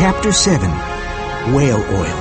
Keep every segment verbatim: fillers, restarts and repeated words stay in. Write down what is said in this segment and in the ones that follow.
Chapter seven. Whale Oil.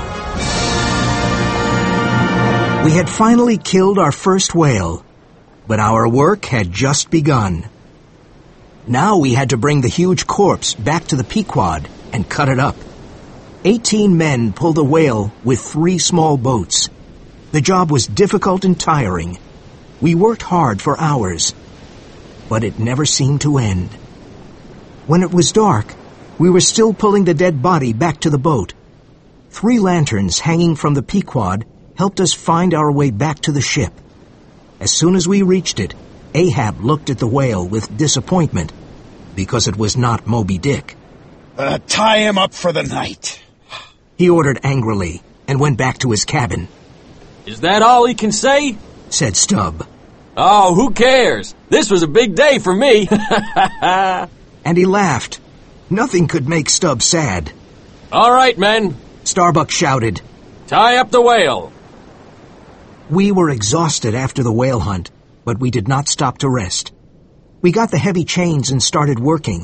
We had finally killed our first whale, but our work had just begun. Now we had to bring the huge corpse back to the Pequod and cut it up. Eighteen men pulled the whale with three small boats. The job was difficult and tiring. We worked hard for hours, but it never seemed to end. When it was dark, we were still pulling the dead body back to the boat. Three lanterns hanging from the Pequod helped us find our way back to the ship. As soon as we reached it, Ahab looked at the whale with disappointment because it was not Moby Dick. Uh, tie him up for the night, he ordered angrily and went back to his cabin. Is that all he can say? Said Stubb. Oh, who cares? This was a big day for me. And he laughed. Nothing could make Stubb sad. All right, men, Starbuck shouted. Tie up the whale. We were exhausted after the whale hunt, but we did not stop to rest. We got the heavy chains and started working.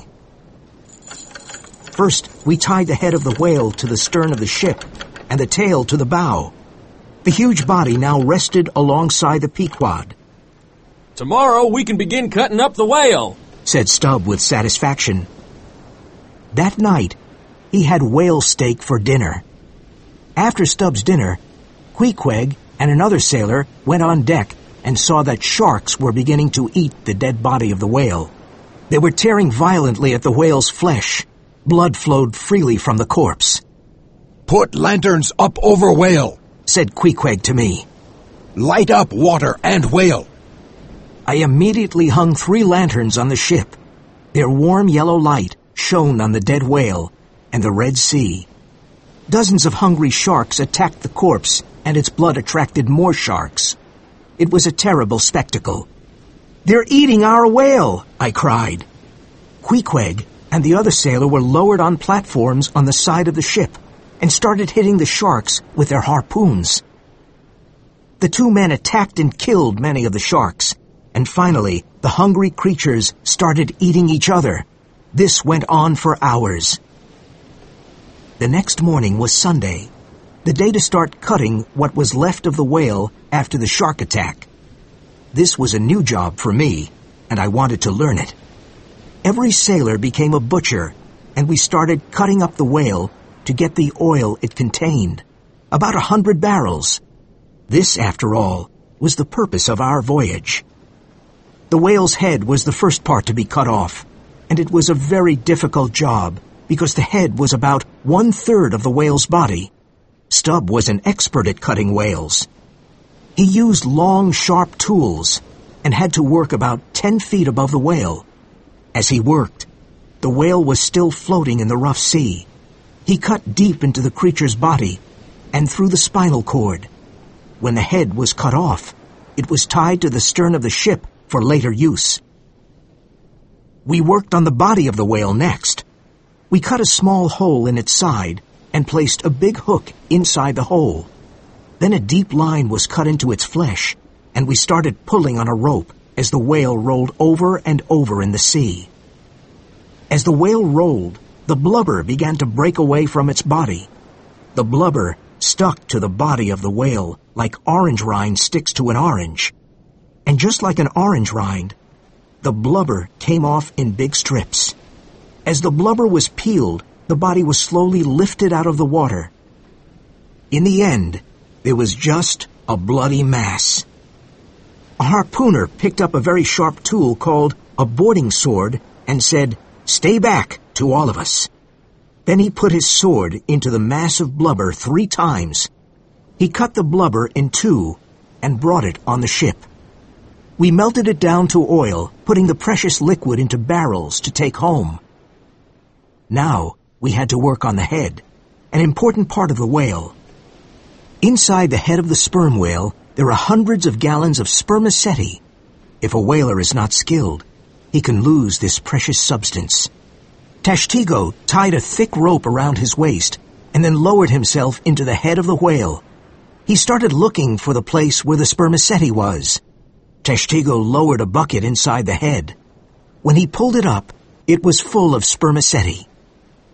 First, we tied the head of the whale to the stern of the ship and the tail to the bow. The huge body now rested alongside the Pequod. Tomorrow we can begin cutting up the whale, said Stubb with satisfaction. That night, he had whale steak for dinner. After Stubb's dinner, Queequeg and another sailor went on deck and saw that sharks were beginning to eat the dead body of the whale. They were tearing violently at the whale's flesh. Blood flowed freely from the corpse. Put lanterns up over whale, said Queequeg to me. Light up water and whale. I immediately hung three lanterns on the ship. Their warm yellow light shone on the dead whale and the Red Sea. Dozens of hungry sharks attacked the corpse, and its blood attracted more sharks. It was a terrible spectacle. They're eating our whale, I cried. Queequeg and the other sailor were lowered on platforms on the side of the ship and started hitting the sharks with their harpoons. The two men attacked and killed many of the sharks, and finally the hungry creatures started eating each other. This went on for hours. The next morning was Sunday, the day to start cutting what was left of the whale after the shark attack. This was a new job for me, and I wanted to learn it. Every sailor became a butcher, and we started cutting up the whale to get the oil it contained, about a hundred barrels. This, after all, was the purpose of our voyage. The whale's head was the first part to be cut off, and it was a very difficult job because the head was about one-third of the whale's body. Stubb was an expert at cutting whales. He used long, sharp tools and had to work about ten feet above the whale. As he worked, the whale was still floating in the rough sea. He cut deep into the creature's body and through the spinal cord. When the head was cut off, it was tied to the stern of the ship for later use. We worked on the body of the whale next. We cut a small hole in its side and placed a big hook inside the hole. Then a deep line was cut into its flesh, and we started pulling on a rope as the whale rolled over and over in the sea. As the whale rolled, the blubber began to break away from its body. The blubber stuck to the body of the whale like orange rind sticks to an orange. And just like an orange rind, the blubber came off in big strips. As the blubber was peeled, the body was slowly lifted out of the water. In the end, there was just a bloody mass. A harpooner picked up a very sharp tool called a boarding sword and said, "Stay back," to all of us. Then he put his sword into the mass of blubber three times. He cut the blubber in two and brought it on the ship. We melted it down to oil, putting the precious liquid into barrels to take home. Now we had to work on the head, an important part of the whale. Inside the head of the sperm whale, there are hundreds of gallons of spermaceti. If a whaler is not skilled, he can lose this precious substance. Tashtego tied a thick rope around his waist and then lowered himself into the head of the whale. He started looking for the place where the spermaceti was. Tashtego lowered a bucket inside the head. When he pulled it up, it was full of spermaceti.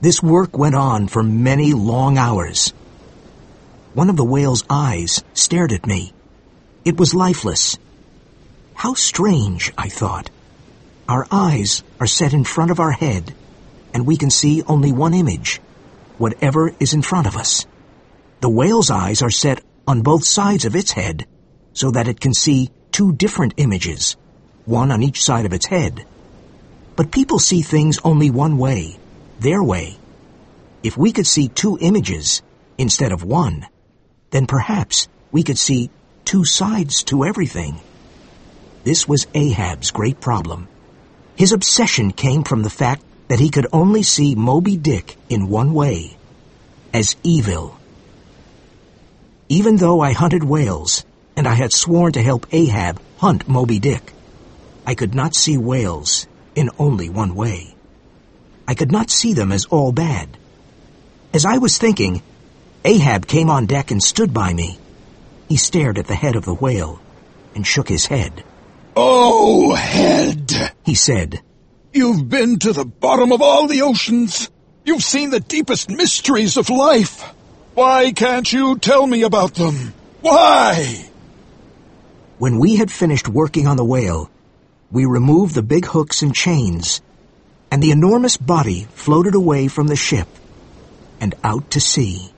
This work went on for many long hours. One of the whale's eyes stared at me. It was lifeless. How strange, I thought. Our eyes are set in front of our head, and we can see only one image, whatever is in front of us. The whale's eyes are set on both sides of its head, so that it can see two different images, one on each side of its head. But people see things only one way, their way. If we could see two images instead of one, then perhaps we could see two sides to everything. This was Ahab's great problem. His obsession came from the fact that he could only see Moby Dick in one way, as evil. Even though I hunted whales, and I had sworn to help Ahab hunt Moby Dick, I could not see whales in only one way. I could not see them as all bad. As I was thinking, Ahab came on deck and stood by me. He stared at the head of the whale and shook his head. "Oh, head," he said. "You've been to the bottom of all the oceans. You've seen the deepest mysteries of life. Why can't you tell me about them? Why?" When we had finished working on the whale, we removed the big hooks and chains, and the enormous body floated away from the ship and out to sea.